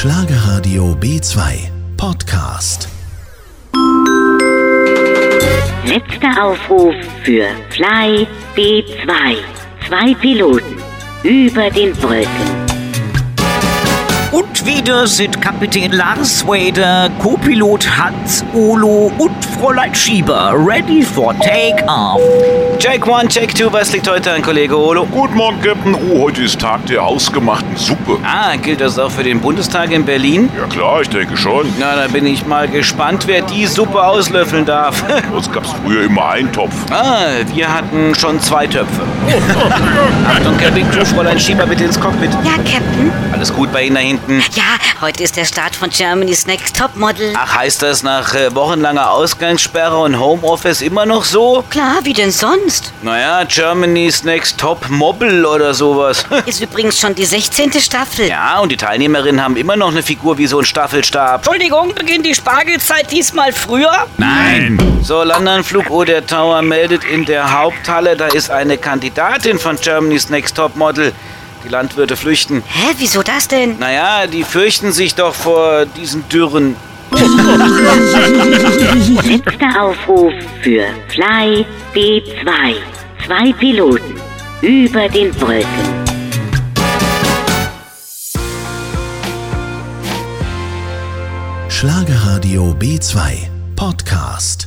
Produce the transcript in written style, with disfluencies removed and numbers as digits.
Schlagerradio B2 Podcast. Letzter Aufruf für Fly B2. 2 Piloten über den Wolken. Und wieder sind Kapitän Lars Wader, Co-Pilot Hans Olo und Fräulein Schieber ready for take-off. Check 1, Check 2, was liegt heute an, Kollege Olo? Guten Morgen, Captain. Oh, heute ist Tag der ausgemachten Suppe. Gilt das auch für den Bundestag in Berlin? Ja klar, ich denke schon. Na, da bin ich mal gespannt, wer die Suppe auslöffeln darf. Uns gab's früher immer einen Topf. Wir hatten schon 2 Töpfe. Achtung, Cabin Crew, Fräulein Schieber, bitte ins Cockpit. Ja, Captain? Alles gut bei Ihnen da hinten? Ja, heute ist der Start von Germany's Next Topmodel. Ach, heißt das nach wochenlanger Ausgangssperre und Homeoffice immer noch so? Klar, wie denn sonst? Naja, Germany's Next Top Model oder sowas. Ist übrigens schon die 16. Staffel. Ja, und die Teilnehmerinnen haben immer noch eine Figur wie so ein Staffelstab. Entschuldigung, beginnt die Spargelzeit diesmal früher? Nein. So, Landanflug Oder Tower meldet in der Haupthalle, da ist eine Kandidatin von Germany's Next Top Model. Die Landwirte flüchten. Hä, wieso das denn? Naja, die fürchten sich doch vor diesen Dürren. Letzter Aufruf für Fly B2. 2 Piloten über den Wolken. Schlagerradio B2 Podcast.